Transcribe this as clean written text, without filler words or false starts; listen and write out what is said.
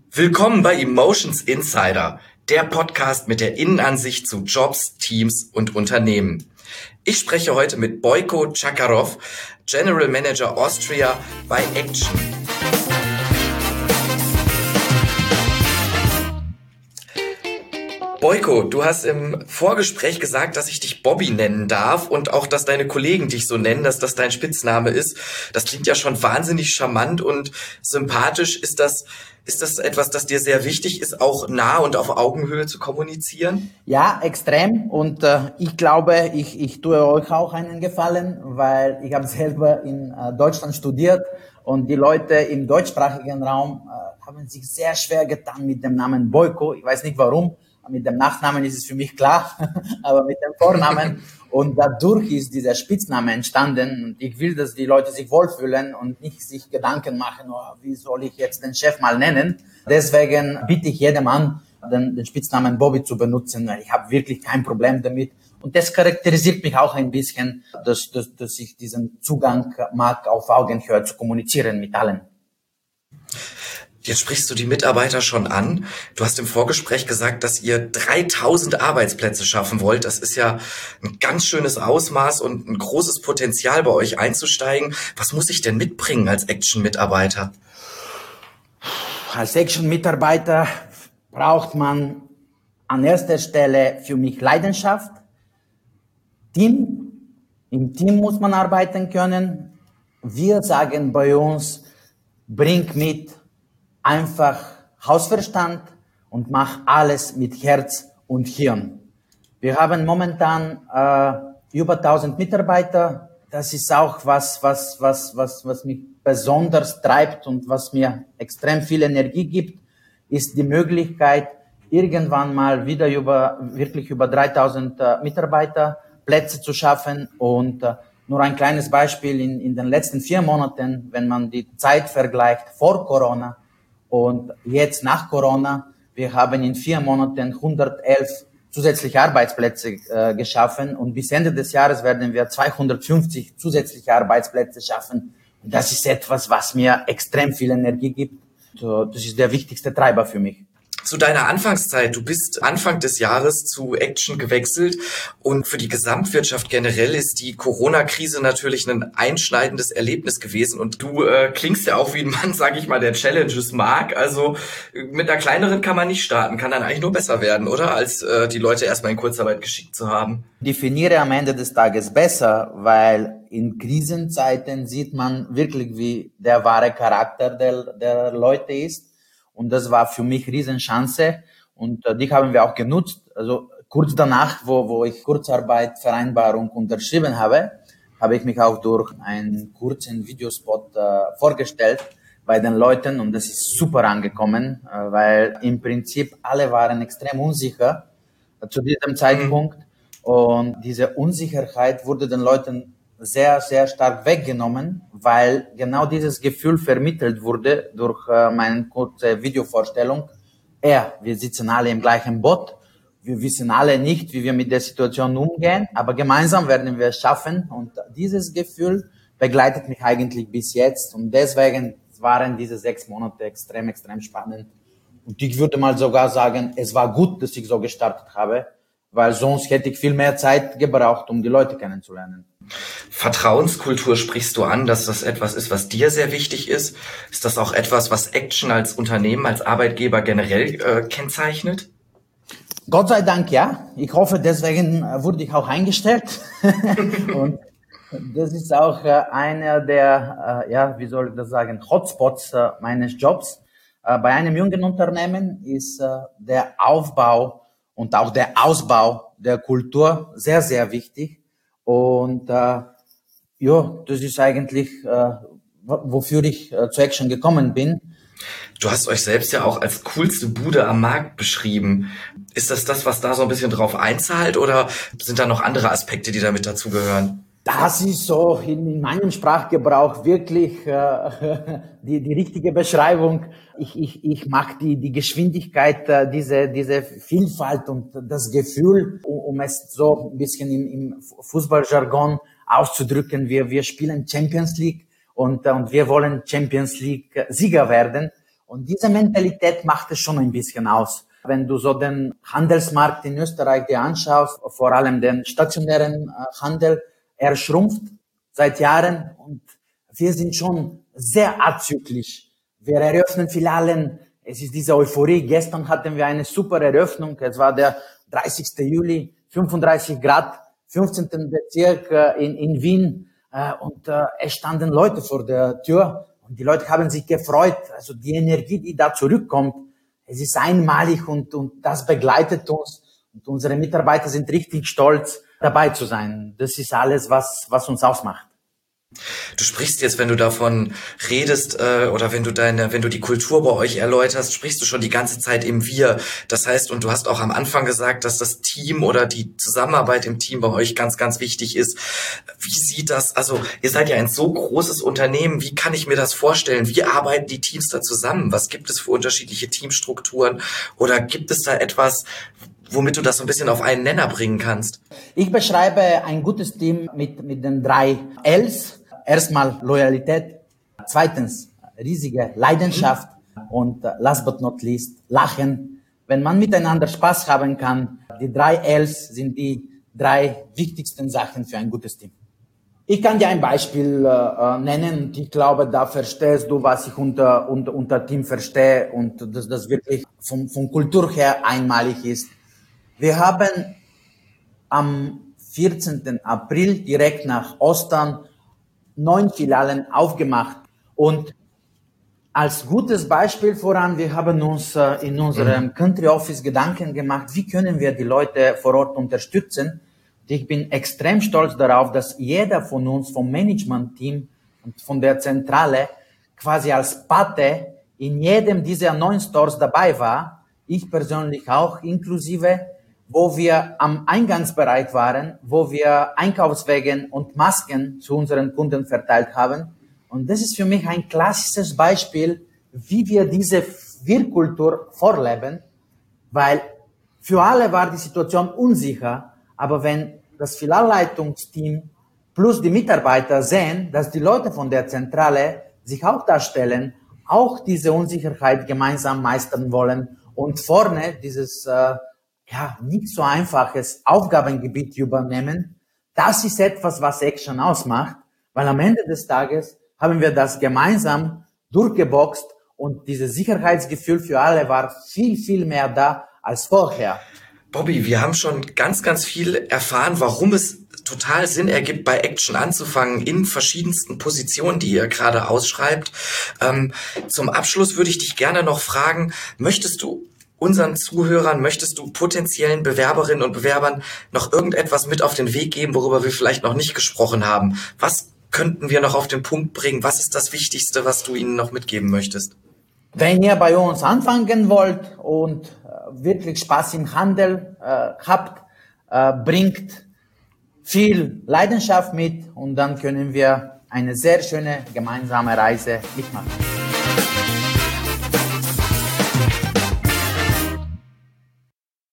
Willkommen bei Emotions Insider, der Podcast mit der Innenansicht zu Jobs, Teams und Unternehmen. Ich spreche heute mit Bojko Čakarov, General Manager Austria bei Action. Bojko, du hast im Vorgespräch gesagt, dass ich dich Bobby nennen darf und auch, dass deine Kollegen dich so nennen, dass das dein Spitzname ist. Das klingt ja schon wahnsinnig charmant und sympathisch. Ist das etwas, das dir sehr wichtig ist, auch nah und auf Augenhöhe zu kommunizieren? Ja, extrem. Und ich glaube, ich tue euch auch einen Gefallen, weil ich habe selber in Deutschland studiert und die Leute im deutschsprachigen Raum haben sich sehr schwer getan mit dem Namen Bojko. Ich weiß nicht warum. Mit dem Nachnamen ist es für mich klar, aber mit dem Vornamen. Und dadurch ist dieser Spitzname entstanden. Und ich will, dass die Leute sich wohlfühlen und nicht sich Gedanken machen, oh, wie soll ich jetzt den Chef mal nennen. Deswegen bitte ich jedem an, den Spitznamen Bobby zu benutzen. Ich habe wirklich kein Problem damit. Und das charakterisiert mich auch ein bisschen, dass ich diesen Zugang mag, auf Augenhöhe zu kommunizieren mit allen. Jetzt sprichst du die Mitarbeiter schon an. Du hast im Vorgespräch gesagt, dass ihr 3000 Arbeitsplätze schaffen wollt. Das ist ja ein ganz schönes Ausmaß und ein großes Potenzial, bei euch einzusteigen. Was muss ich denn mitbringen als Action-Mitarbeiter? Als Action-Mitarbeiter braucht man an erster Stelle für mich Leidenschaft, Team. Im Team muss man arbeiten können. Wir sagen bei uns, bring mit einfach Hausverstand und mach alles mit Herz und Hirn. Wir haben momentan über 1000 Mitarbeiter. Das ist auch was mich besonders treibt und was mir extrem viel Energie gibt, ist die Möglichkeit, irgendwann mal wieder wirklich über 3000 Mitarbeiter Plätze zu schaffen. Und nur ein kleines Beispiel, in den letzten 4 Monaten, wenn man die Zeit vergleicht vor Corona und jetzt nach Corona, wir haben in 4 Monaten 111 zusätzliche Arbeitsplätze geschaffen und bis Ende des Jahres werden wir 250 zusätzliche Arbeitsplätze schaffen. Und das ist etwas, was mir extrem viel Energie gibt. Das ist der wichtigste Treiber für mich. Zu deiner Anfangszeit, du bist Anfang des Jahres zu Action gewechselt und für die Gesamtwirtschaft generell ist die Corona-Krise natürlich ein einschneidendes Erlebnis gewesen und du klingst ja auch wie ein Mann, sage ich mal, der Challenges mag, also mit einer kleineren kann man nicht starten, kann dann eigentlich nur besser werden, oder? Als die Leute erstmal in Kurzarbeit geschickt zu haben. Definiere am Ende des Tages besser, weil in Krisenzeiten sieht man wirklich, wie der wahre Charakter der Leute ist. Und das war für mich Riesenchance und die haben wir auch genutzt. Also kurz danach, wo ich Kurzarbeitvereinbarung unterschrieben habe, habe ich mich auch durch einen kurzen Videospot vorgestellt bei den Leuten und das ist super angekommen, weil im Prinzip alle waren extrem unsicher zu diesem Zeitpunkt und diese Unsicherheit wurde den Leuten sehr, sehr stark weggenommen, weil genau dieses Gefühl vermittelt wurde durch meine kurze Videovorstellung. Wir sitzen alle im gleichen Boot. Wir wissen alle nicht, wie wir mit der Situation umgehen, aber gemeinsam werden wir es schaffen. Und dieses Gefühl begleitet mich eigentlich bis jetzt. Und deswegen waren diese 6 Monate extrem, extrem spannend. Und ich würde mal sogar sagen, es war gut, dass ich so gestartet habe, weil sonst hätte ich viel mehr Zeit gebraucht, um die Leute kennenzulernen. Vertrauenskultur sprichst du an, dass das etwas ist, was dir sehr wichtig ist. Ist das auch etwas, was Action als Unternehmen, als Arbeitgeber generell kennzeichnet? Gott sei Dank, ja. Ich hoffe, deswegen wurde ich auch eingestellt. Und das ist auch einer der, wie soll ich das sagen, Hotspots meines Jobs. Bei einem jungen Unternehmen ist der Aufbau und auch der Ausbau der Kultur sehr, sehr wichtig. Und das ist eigentlich, wofür ich zu Action gekommen bin. Du hast euch selbst ja auch als coolste Bude am Markt beschrieben. Ist das, was da so ein bisschen drauf einzahlt oder sind da noch andere Aspekte, die damit dazugehören? Das ist so in meinem Sprachgebrauch wirklich die richtige Beschreibung. Ich mag die Geschwindigkeit, diese Vielfalt und das Gefühl, um es so ein bisschen im Fußballjargon auszudrücken. Wir spielen Champions League und wir wollen Champions League Sieger werden. Und diese Mentalität macht es schon ein bisschen aus. Wenn du so den Handelsmarkt in Österreich dir anschaust, vor allem den stationären Handel, er schrumpft seit Jahren und wir sind schon sehr azyklisch. Wir eröffnen Filialen, es ist diese Euphorie. Gestern hatten wir eine super Eröffnung, es war der 30. Juli, 35 Grad, 15. Bezirk in Wien und es standen Leute vor der Tür und die Leute haben sich gefreut. Also die Energie, die da zurückkommt, es ist einmalig und das begleitet uns und unsere Mitarbeiter sind richtig stolz, dabei zu sein. Das ist alles, was uns ausmacht. Du sprichst jetzt, wenn du davon redest oder wenn du die Kultur bei euch erläuterst, sprichst du schon die ganze Zeit im Wir. Das heißt, und du hast auch am Anfang gesagt, dass das Team oder die Zusammenarbeit im Team bei euch ganz, ganz wichtig ist. Wie sieht das, also ihr seid ja ein so großes Unternehmen, wie kann ich mir das vorstellen? Wie arbeiten die Teams da zusammen? Was gibt es für unterschiedliche Teamstrukturen? Oder gibt es da etwas, womit du das so ein bisschen auf einen Nenner bringen kannst? Ich beschreibe ein gutes Team mit den 3 Ls. Erstmal Loyalität, zweitens riesige Leidenschaft und last but not least Lachen. Wenn man miteinander Spaß haben kann, die 3 Ls sind die 3 wichtigsten Sachen für ein gutes Team. Ich kann dir ein Beispiel nennen und ich glaube, da verstehst du, was ich unter Team verstehe und dass das wirklich von Kultur her einmalig ist. Wir haben am 14. April direkt nach Ostern 9 Filialen aufgemacht und als gutes Beispiel voran, wir haben uns in unserem Country Office Gedanken gemacht, wie können wir die Leute vor Ort unterstützen. Ich bin extrem stolz darauf, dass jeder von uns vom Management-Team und von der Zentrale quasi als Pate in jedem dieser 9 Stores dabei war, ich persönlich auch inklusive, wo wir am Eingangsbereich waren, wo wir Einkaufswagen und Masken zu unseren Kunden verteilt haben. Und das ist für mich ein klassisches Beispiel, wie wir diese Wir-Kultur vorleben, weil für alle war die Situation unsicher, aber wenn das Filialleitungsteam plus die Mitarbeiter sehen, dass die Leute von der Zentrale sich auch darstellen, auch diese Unsicherheit gemeinsam meistern wollen und vorne dieses nicht so einfaches Aufgabengebiet übernehmen. Das ist etwas, was Action ausmacht, weil am Ende des Tages haben wir das gemeinsam durchgeboxt und dieses Sicherheitsgefühl für alle war viel, viel mehr da als vorher. Bobby, wir haben schon ganz, ganz viel erfahren, warum es total Sinn ergibt, bei Action anzufangen in verschiedensten Positionen, die ihr gerade ausschreibt. Zum Abschluss würde ich dich gerne noch fragen, möchtest du potenziellen Bewerberinnen und Bewerbern noch irgendetwas mit auf den Weg geben, worüber wir vielleicht noch nicht gesprochen haben? Was könnten wir noch auf den Punkt bringen? Was ist das Wichtigste, was du ihnen noch mitgeben möchtest? Wenn ihr bei uns anfangen wollt und wirklich Spaß im Handel habt, bringt viel Leidenschaft mit und dann können wir eine sehr schöne gemeinsame Reise mitmachen.